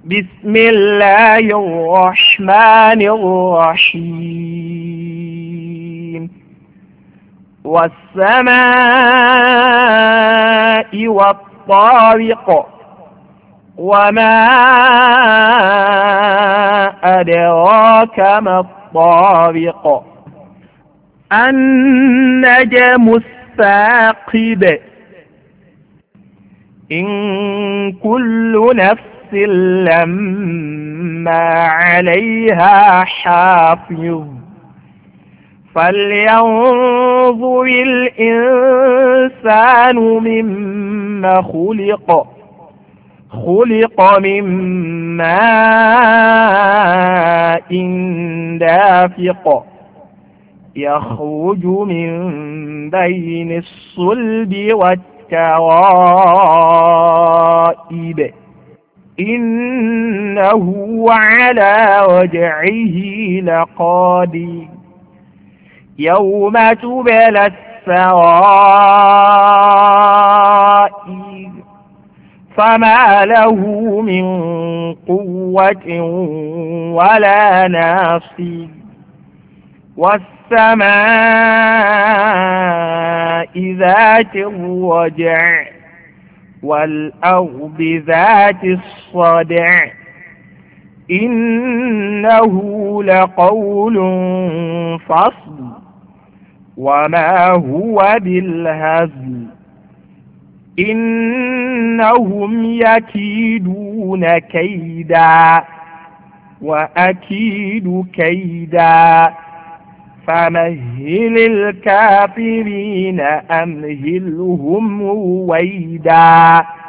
بسم الله الرحمن الرحيم والسماء والطارق وما أدراك ما الطارق النجم الثاقب إن كل نفس لما عليها حافظ فلينظر الإنسان مما خلق من ماء دافق يخرج من بين الصلب والترائب إنه على رجعه لقادر يوم تبلى السرائر فما له من قوة ولا ناصر والسماء ذات الرجع والأرض ذات الصدع إنه لقول فصل وما هو بالهزل إنهم يكيدون كيدا وأكيد كيدا فمهل الكافرين أمهلهم رويدا